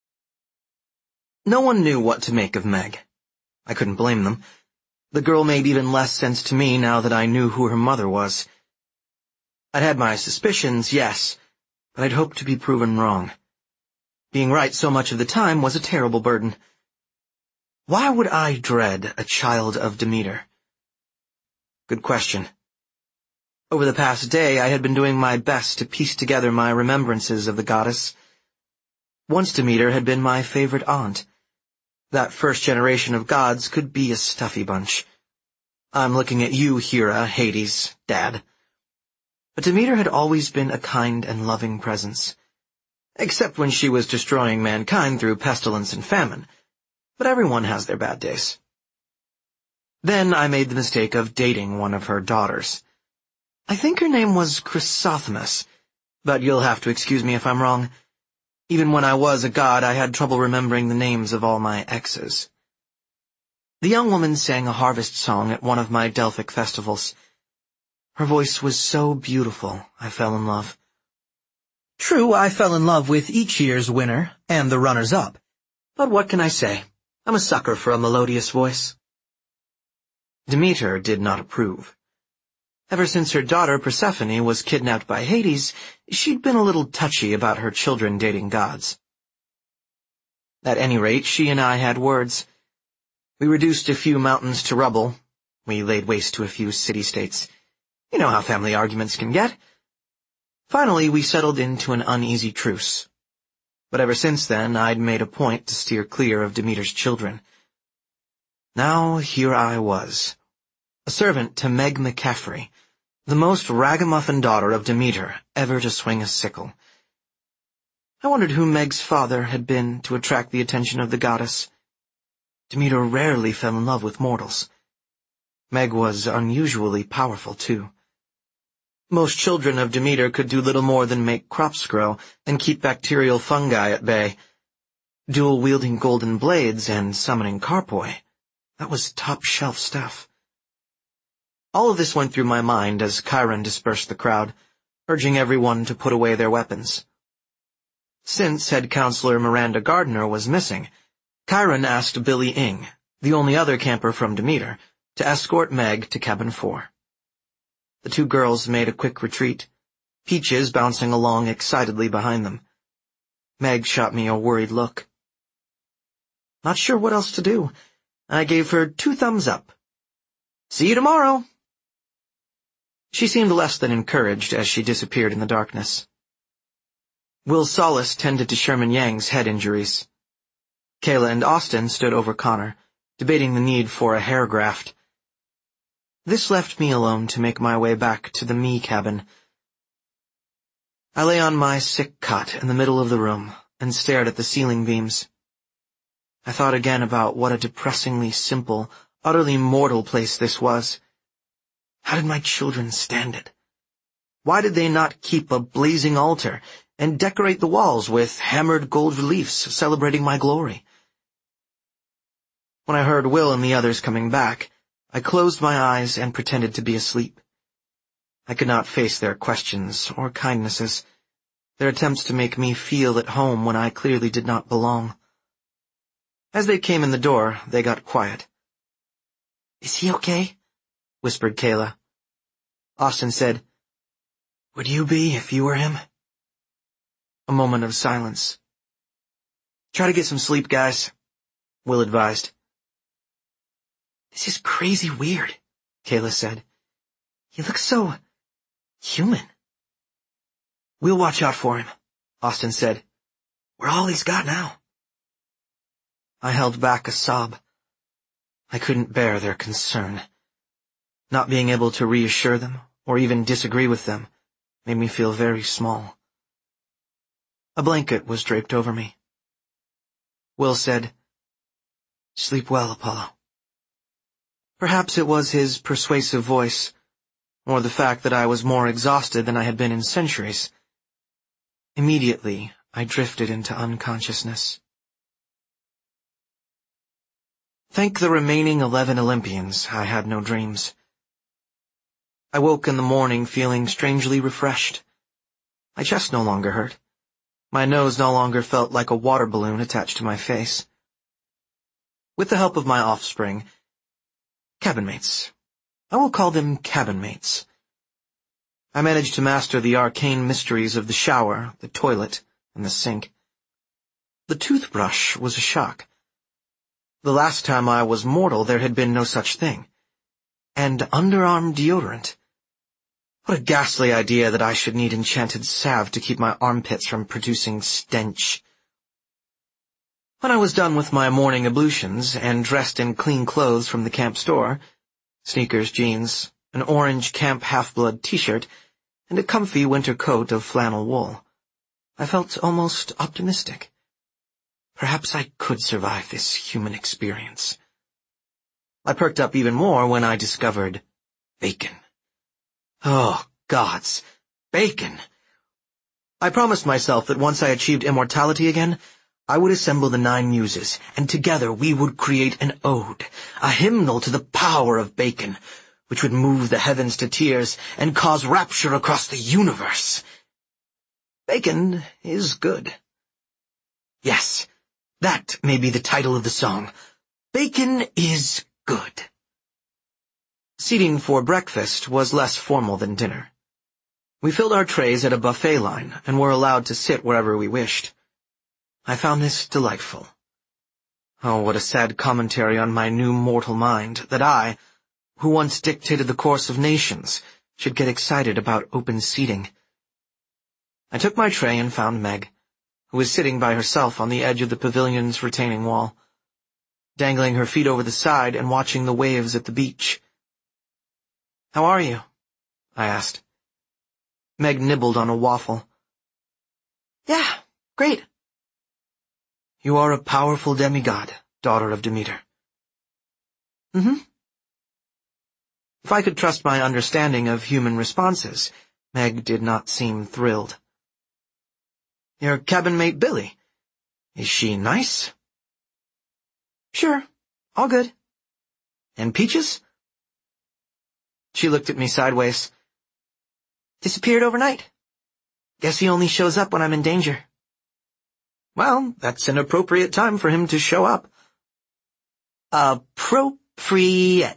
No one knew what to make of Meg. I couldn't blame them. The girl made even less sense to me now that I knew who her mother was. I'd had my suspicions, yes, but I'd hoped to be proven wrong. Being right so much of the time was a terrible burden. Why would I dread a child of Demeter? Good question. Over the past day, I had been doing my best to piece together my remembrances of the goddess. Once Demeter had been my favorite aunt. That first generation of gods could be a stuffy bunch. I'm looking at you, Hera, Hades, Dad. But Demeter had always been a kind and loving presence. Except when she was destroying mankind through pestilence and famine. But everyone has their bad days. Then I made the mistake of dating one of her daughters. I think her name was Chrysothemis, but you'll have to excuse me if I'm wrong. Even when I was a god, I had trouble remembering the names of all my exes. The young woman sang a harvest song at one of my Delphic festivals. Her voice was so beautiful, I fell in love. True, I fell in love with each year's winner and the runners-up. But what can I say? I'm a sucker for a melodious voice. Demeter did not approve. Ever since her daughter Persephone was kidnapped by Hades, she'd been a little touchy about her children dating gods. At any rate, she and I had words. We reduced a few mountains to rubble. We laid waste to a few city-states. You know how family arguments can get. Finally, we settled into an uneasy truce. But ever since then, I'd made a point to steer clear of Demeter's children. Now here I was, a servant to Meg McCaffrey, the most ragamuffin daughter of Demeter ever to swing a sickle. I wondered who Meg's father had been to attract the attention of the goddess. Demeter rarely fell in love with mortals. Meg was unusually powerful, too. Most children of Demeter could do little more than make crops grow and keep bacterial fungi at bay. Dual-wielding golden blades and summoning Carpoi. That was top-shelf stuff. All of this went through my mind as Chiron dispersed the crowd, urging everyone to put away their weapons. Since head counselor Miranda Gardner was missing, Chiron asked Billy Ing, the only other camper from Demeter, to escort Meg to Cabin 4. The two girls made a quick retreat, Peaches bouncing along excitedly behind them. Meg shot me a worried look. Not sure what else to do. I gave her 2 thumbs up. See you tomorrow. She seemed less than encouraged as she disappeared in the darkness. Will Solace tended to Sherman Yang's head injuries. Kayla and Austin stood over Connor, debating the need for a hair graft. This left me alone to make my way back to the me cabin. I lay on my sick cot in the middle of the room and stared at the ceiling beams. I thought again about what a depressingly simple, utterly mortal place this was. How did my children stand it? Why did they not keep a blazing altar and decorate the walls with hammered gold reliefs celebrating my glory? When I heard Will and the others coming back, I closed my eyes and pretended to be asleep. I could not face their questions or kindnesses, their attempts to make me feel at home when I clearly did not belong. As they came in the door, they got quiet. "Is he okay?" whispered Kayla. Austin said, "Would you be if you were him?" A moment of silence. "Try to get some sleep, guys," Will advised. "This is crazy weird," Kayla said. "He looks so human." "We'll watch out for him," Austin said. "We're all he's got now." I held back a sob. I couldn't bear their concern. Not being able to reassure them, or even disagree with them, made me feel very small. A blanket was draped over me. Will said, "Sleep well, Apollo." Perhaps it was his persuasive voice, or the fact that I was more exhausted than I had been in centuries. Immediately, I drifted into unconsciousness. Thank the remaining 11 Olympians, I had no dreams. I woke in the morning feeling strangely refreshed. My chest no longer hurt. My nose no longer felt like a water balloon attached to my face. With the help of my offspring, cabin mates. I will call them cabin mates. I managed to master the arcane mysteries of the shower, the toilet, and the sink. The toothbrush was a shock. The last time I was mortal, there had been no such thing. And underarm deodorant. What a ghastly idea that I should need enchanted salve to keep my armpits from producing stench. When I was done with my morning ablutions and dressed in clean clothes from the camp store, sneakers, jeans, an orange Camp Half-Blood t-shirt, and a comfy winter coat of flannel wool, I felt almost optimistic. Perhaps I could survive this human experience. I perked up even more when I discovered bacon. Oh, gods, bacon! I promised myself that once I achieved immortality again, I would assemble the 9 muses, and together we would create an ode, a hymnal to the power of bacon, which would move the heavens to tears and cause rapture across the universe. Bacon is good. Yes, that may be the title of the song. Bacon is good. Seating for breakfast was less formal than dinner. We filled our trays at a buffet line and were allowed to sit wherever we wished. I found this delightful. Oh, what a sad commentary on my new mortal mind, that I, who once dictated the course of nations, should get excited about open seating. I took my tray and found Meg, who was sitting by herself on the edge of the pavilion's retaining wall, dangling her feet over the side and watching the waves at the beach. "How are you?" I asked. Meg nibbled on a waffle. "Yeah, Great. You are a powerful demigod, daughter of Demeter. Mm-hmm. If I could trust my understanding of human responses, Meg did not seem thrilled. Your cabin mate Billy, is she nice? Sure, all good. And Peaches? She looked at me sideways. Disappeared overnight. Guess he only shows up when I'm in danger. Well, that's an appropriate time for him to show up. Appropriate.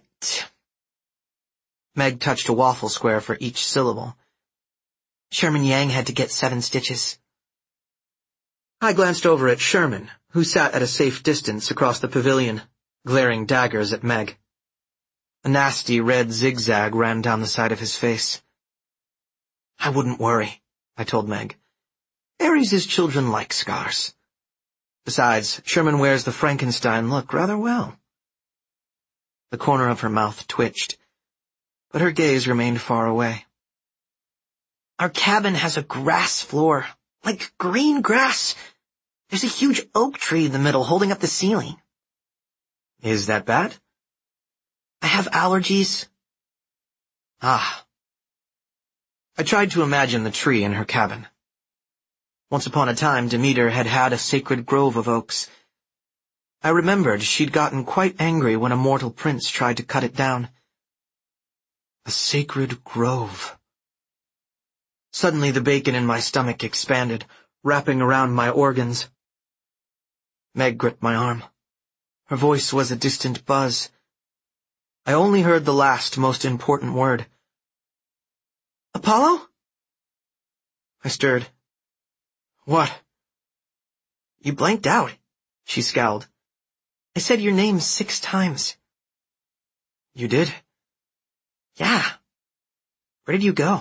Meg touched a waffle square for each syllable. Sherman Yang had to get 7 stitches. I glanced over at Sherman, who sat at a safe distance across the pavilion, glaring daggers at Meg. A nasty red zigzag ran down the side of his face. I wouldn't worry, I told Meg. Ares' children like scars. Besides, Sherman wears the Frankenstein look rather well. The corner of her mouth twitched, but her gaze remained far away. Our cabin has a grass floor, like green grass. There's a huge oak tree in the middle holding up the ceiling. Is that bad? I have allergies. Ah. I tried to imagine the tree in her cabin. Once upon a time, Demeter had had a sacred grove of oaks. I remembered she'd gotten quite angry when a mortal prince tried to cut it down. A sacred grove. Suddenly the bacon in my stomach expanded, wrapping around my organs. Meg gripped my arm. Her voice was a distant buzz. I only heard the last, most important word. Apollo? I stirred. What? You blanked out, she scowled. I said your name 6 times. You did? Yeah. Where did you go?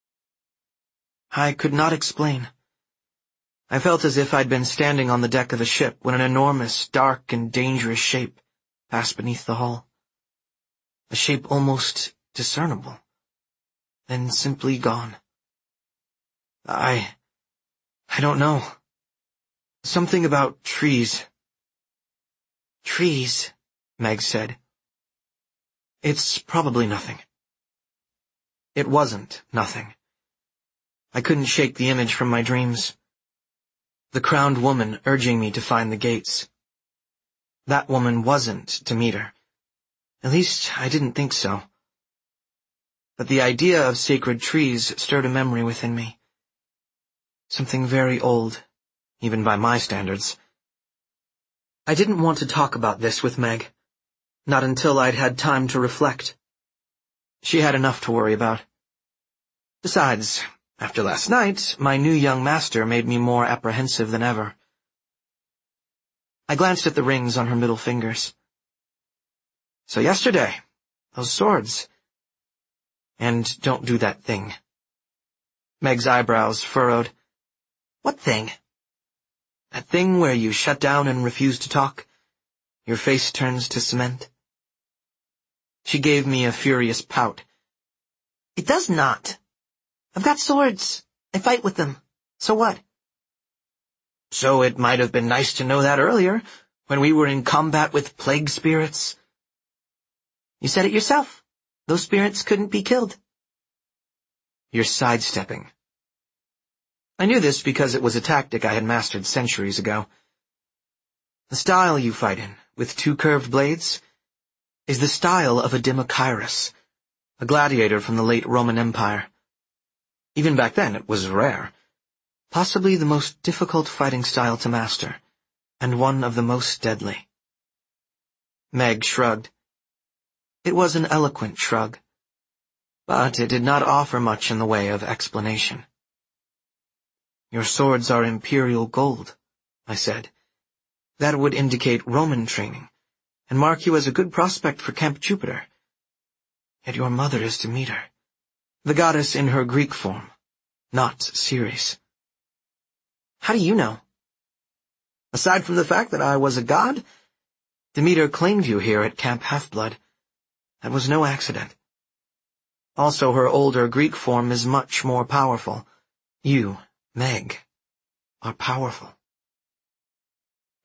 I could not explain. I felt as if I'd been standing on the deck of a ship when an enormous, dark, and dangerous shape passed beneath the hull. A shape almost discernible, then simply gone. I don't know. Something about trees. Trees, Meg said. It's probably nothing. It wasn't nothing. I couldn't shake the image from my dreams. The crowned woman urging me to find the gates. That woman wasn't Demeter. At least, I didn't think so. But the idea of sacred trees stirred a memory within me. Something very old, even by my standards. I didn't want to talk about this with Meg, not until I'd had time to reflect. She had enough to worry about. Besides, after last night, my new young master made me more apprehensive than ever. I glanced at the rings on her middle fingers. So yesterday, those swords. And don't do that thing. Meg's eyebrows furrowed. What thing? That thing where you shut down and refuse to talk. Your face turns to cement. She gave me a furious pout. It does not. I've got swords. I fight with them. So what? So it might have been nice to know that earlier, when we were in combat with plague spirits. You said it yourself. Those spirits couldn't be killed. You're sidestepping. I knew this because it was a tactic I had mastered centuries ago. The style you fight in, with 2 curved blades, is the style of a Demochairus, a gladiator from the late Roman Empire. Even back then it was rare, possibly the most difficult fighting style to master, and one of the most deadly. Meg shrugged. It was an eloquent shrug, but it did not offer much in the way of explanation. Your swords are imperial gold, I said. That would indicate Roman training, and mark you as a good prospect for Camp Jupiter. Yet your mother is Demeter, the goddess in her Greek form, not Ceres. How do you know? Aside from the fact that I was a god, Demeter claimed you here at Camp Half-Blood. That was no accident. Also, her older Greek form is much more powerful. You, Meg, are powerful.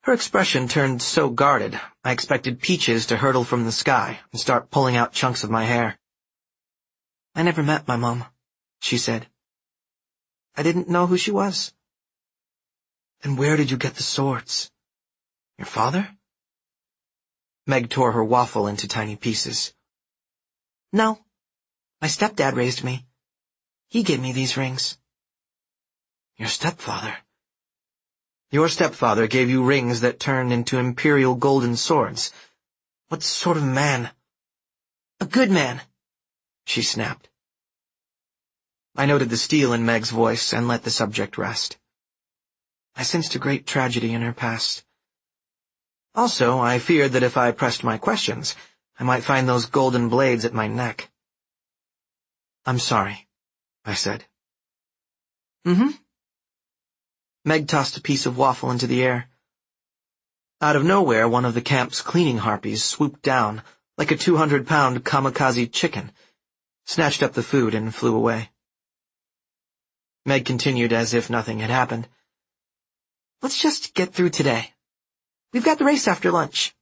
Her expression turned so guarded, I expected peaches to hurtle from the sky and start pulling out chunks of my hair. "I never met my mom," she said. "I didn't know who she was." "Then where did you get the swords? Your father?" Meg tore her waffle into tiny pieces. "No. My stepdad raised me. He gave me these rings." "Your stepfather? Your stepfather gave you rings that turned into imperial golden swords. What sort of man?" "A good man," she snapped. I noted the steel in Meg's voice and let the subject rest. I sensed a great tragedy in her past. Also, I feared that if I pressed my questions, I might find those golden blades at my neck. "I'm sorry," I said. "Mm-hmm." Meg tossed a piece of waffle into the air. Out of nowhere, one of the camp's cleaning harpies swooped down, like a 200-pound kamikaze chicken, snatched up the food, and flew away. Meg continued as if nothing had happened. "Let's just get through today. We've got the race after lunch."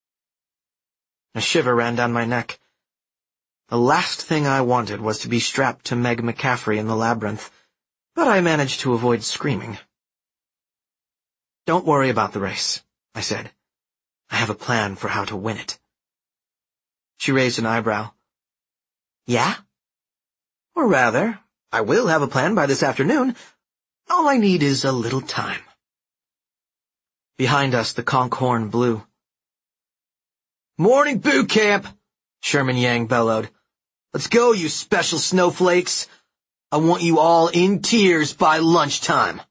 A shiver ran down my neck. The last thing I wanted was to be strapped to Meg McCaffrey in the labyrinth, but I managed to avoid screaming. "Don't worry about the race," I said. "I have a plan for how to win it." She raised an eyebrow. "Yeah? Or rather, I will have a plan by this afternoon. All I need is a little time." Behind us, the conch horn blew. "Morning boot camp!" Sherman Yang bellowed. "Let's go, you special snowflakes. I want you all in tears by lunchtime."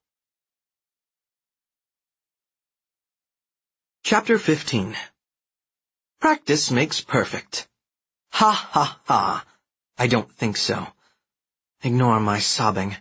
Chapter 15. Practice makes perfect. Ha ha ha. I don't think so. Ignore my sobbing.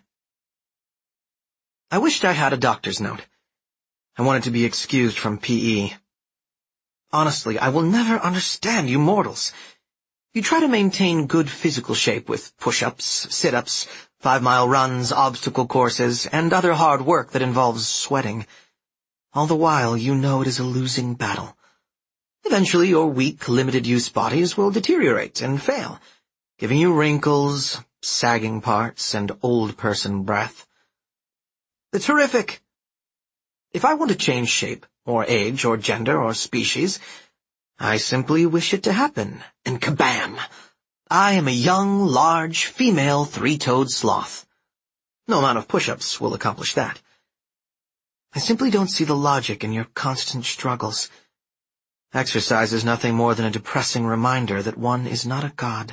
I wished I had a doctor's note. I wanted to be excused from PE. Honestly, I will never understand you mortals. You try to maintain good physical shape with push-ups, sit-ups, 5-mile runs, obstacle courses, and other hard work that involves sweating. All the while, you know it is a losing battle. Eventually, your weak, limited-use bodies will deteriorate and fail, giving you wrinkles, sagging parts, and old-person breath. It's horrific. If I want to change shape, or age, or gender, or species, I simply wish it to happen, and kabam! I am a young, large, female, 3-toed sloth. No amount of push-ups will accomplish that. I simply don't see the logic in your constant struggles. Exercise is nothing more than a depressing reminder that one is not a god.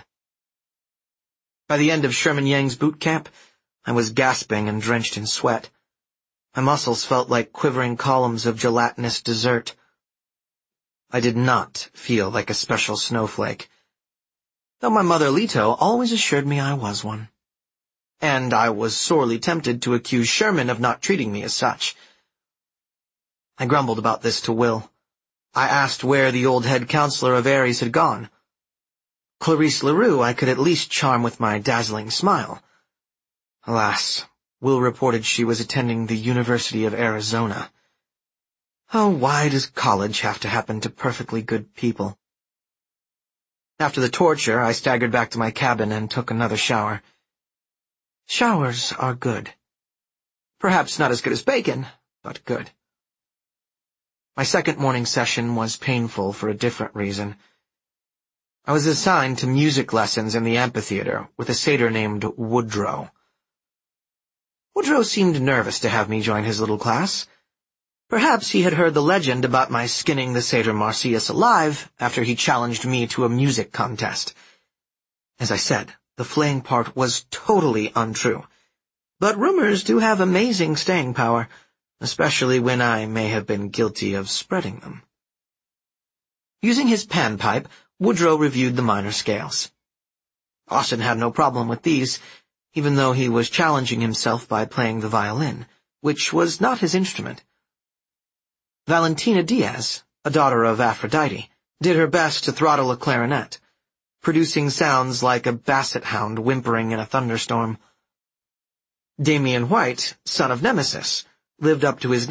By the end of Sherman Yang's boot camp, I was gasping and drenched in sweat. My muscles felt like quivering columns of gelatinous dessert. I did not feel like a special snowflake, though my mother Leto always assured me I was one. And I was sorely tempted to accuse Sherman of not treating me as such. I grumbled about this to Will. I asked where the old head counselor of Ares had gone. Clarice LaRue I could at least charm with my dazzling smile. Alas, Will reported she was attending the University of Arizona. Oh, why does college have to happen to perfectly good people? After the torture, I staggered back to my cabin and took another shower. Showers are good. Perhaps not as good as bacon, but good. My second morning session was painful for a different reason. I was assigned to music lessons in the amphitheater with a satyr named Woodrow. Woodrow seemed nervous to have me join his little class. Perhaps he had heard the legend about my skinning the satyr Marsyas alive after he challenged me to a music contest. As I said, the flaying part was totally untrue. But rumors do have amazing staying power, especially when I may have been guilty of spreading them. Using his panpipe, Woodrow reviewed the minor scales. Austin had no problem with these, even though he was challenging himself by playing the violin, which was not his instrument. Valentina Diaz, a daughter of Aphrodite, did her best to throttle a clarinet, producing sounds like a basset hound whimpering in a thunderstorm. Damian White, son of Nemesis, lived up to his